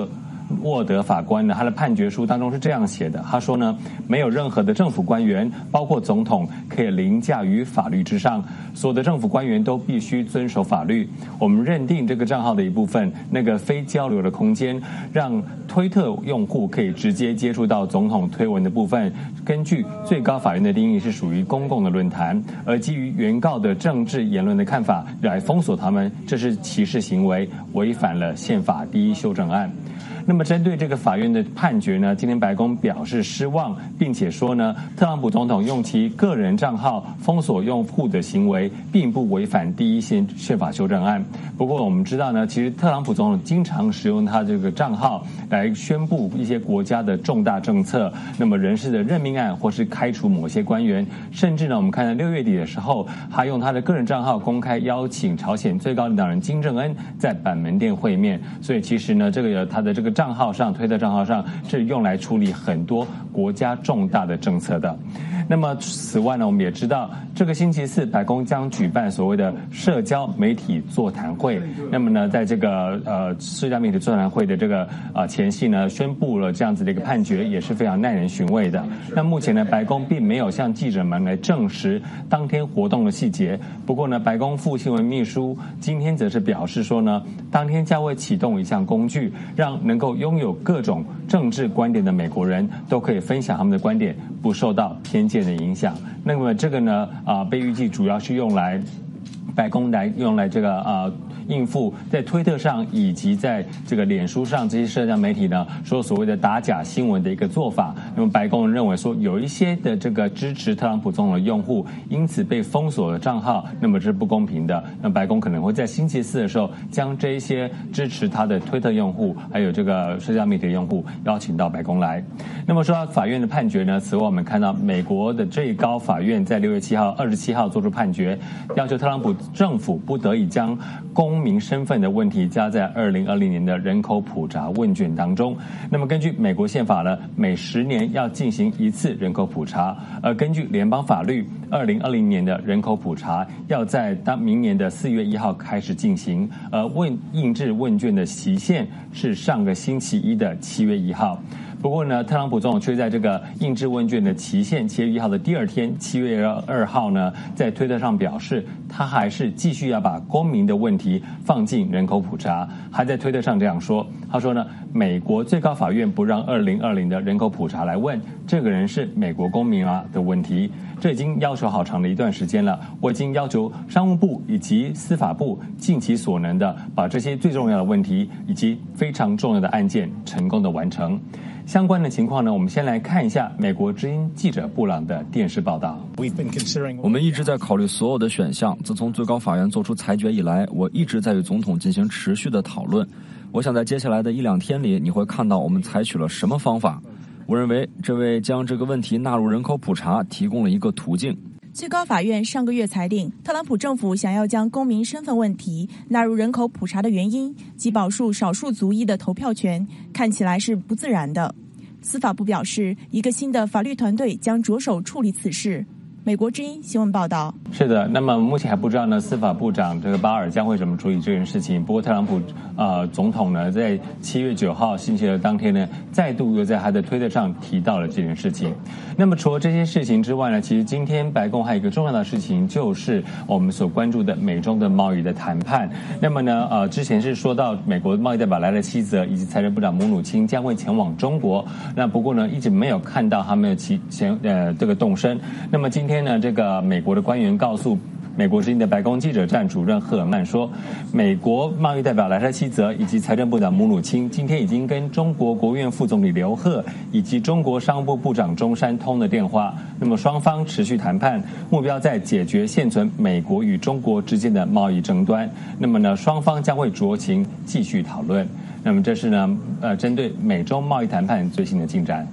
沃德法官呢，他的判决书当中是这样写的，他说呢，没有任何的政府官员，包括总统，可以凌驾于法律之上，所有的政府官员都必须遵守法律。我们认定这个账号的一部分，那个非交流的空间，让推特用户可以直接接触到总统推文的部分，根据最高法院的定义是属于公共的论坛，而基于原告的政治言论的看法来封锁他们，这是歧视行为，违反了宪法第1修正案。那么针对这个法院的判决呢，今天白宫表示失望，并且说呢，特朗普总统用其个人账号封锁用户的行为并不违反第1宪法修正案。不过我们知道呢，其实特朗普总统经常使用他这个账号来宣布一些国家的重大政策，那么人事的任命案或是开除某些官员，甚至呢，我们看到6月底的时候，他用他的个人账号公开邀请朝鲜最高领导人金正恩在板门店会面。所以其实呢，这个他的这个账号上，推特账号上是用来处理很多国家重大的政策的。那么此外呢，我们也知道这个星期四白宫将举办所谓的社交媒体座谈会。那么呢，在这个社交媒体座谈会的这个前夕呢，宣布了这样子的一个判决，也是非常耐人寻味的。那目前呢，白宫并没有向记者们来证实当天活动的细节。不过呢，白宫副新闻秘书今天则是表示说呢，当天将会启动一项工具，让能够拥有各种政治观点的美国人都可以分享他们的观点，不受到偏见的影响。那么这个呢，被预计主要是用来白宫用来这个应付在推特上以及在这个脸书上这些社交媒体呢说所谓的打假新闻的一个做法。那么白宫认为说有一些的这个支持特朗普总统的用户因此被封锁了账号，那么这是不公平的。那白宫可能会在星期四的时候将这一些支持他的推特用户还有这个社交媒体用户邀请到白宫来。那么说到法院的判决呢，此外我们看到美国的最高法院在6月27号做出判决，要求特朗普政府不得已将公民身份的问题加在2020年的人口普查问卷当中。那么根据美国宪法呢，每10年要进行一次人口普查，而根据联邦法律，2020年的人口普查要在明年的4月1号开始进行，而印制问卷的期限是上个星期一的7月1号。不过呢，特朗普总统却在这个印制问卷的期限7月1号的第二天7月2号呢，在推特上表示他还是继续要把公民的问题放进人口普查。还在推特上这样说，他说呢，美国最高法院不让2020的人口普查来问这个人是美国公民啊的问题，这已经要求好长的一段时间了。我已经要求商务部以及司法部尽其所能的把这些最重要的问题以及非常重要的案件成功的完成。相关的情况呢，我们先来看一下美国之音记者布朗的电视报道。 我们一直在考虑所有的选项，自从最高法院做出裁决以来，我一直在与总统进行持续的讨论。我想在接下来的1-2天里，你会看到我们采取了什么方法。我认为这为将这个问题纳入人口普查提供了一个途径。 最高法院上个月裁定，特朗普政府想要将公民身份问题纳入人口普查的原因及保护少数族裔的投票权，看起来是不自然的。司法部表示，一个新的法律团队将着手处理此事。美国之音新闻报道。 是的，那么目前还不知道呢，司法部长这个巴尔将会怎么处理这件事情。不过特朗普总统呢，在7月9号星期二当天呢，再度又在他的推特上提到了这件事情。那么除了这些事情之外呢，其实今天白宫还有一个重要的事情，就是我们所关注的美中的贸易的谈判。那么呢，之前是说到美国贸易代表莱特希泽以及财政部长姆努钦将会前往中国，那不过呢，一直没有看到他们的这个动身。那么今天呢，这个美国的官员告诉美国之音的白宫记者站主任赫尔曼说，美国贸易代表莱特希泽以及财政部长姆努钦今天已经跟中国国务院副总理刘鹤以及中国商务部部长钟山通了电话。那么双方持续谈判，目标在解决现存美国与中国之间的贸易争端。那么呢，双方将会酌情继续讨论。那么这是呢，针对美中贸易谈判最新的进展。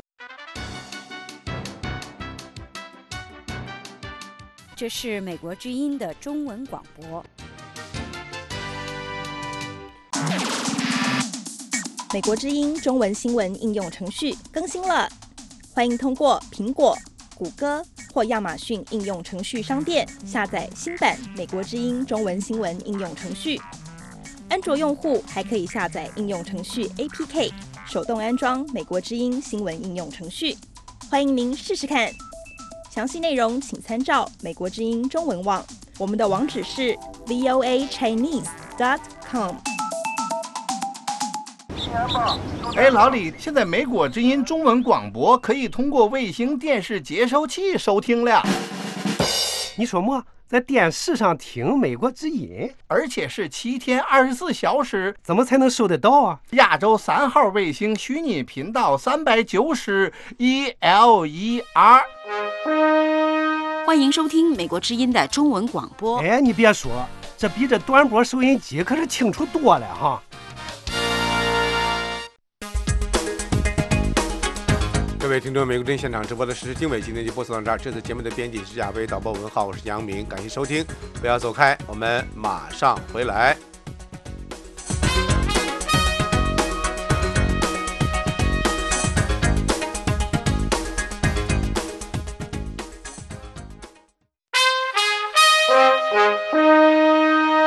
这是美国之音的中文广播。 美国之音中文新闻应用程序更新了，欢迎通过苹果、谷歌或亚马逊应用程序商店下载新版美国之音中文新闻应用程序。安卓用户还可以下载应用程序 APK， 手动安装美国之音新闻应用程序，欢迎您试试看。详细内容请参照美国之音中文网，我们的网址是 voachinese.com。 哎，老李，现在美国之音中文广播可以通过卫星电视接收器收听了。 你说么？在电视上听美国之音， 而且是7天24小时， 怎么才能收得到啊？ 亚洲3号卫星虚拟频道390 ELER。 欢迎收听美国之音的中文广播。 哎，你别说，这比这短波收音机可是清楚多了哈。 各位听众，美国之音现场直播的实时经纬今天就播送到这儿。这次节目的编辑是亚飞，导播文浩，我是杨明，感谢收听，不要走开，我们马上回来。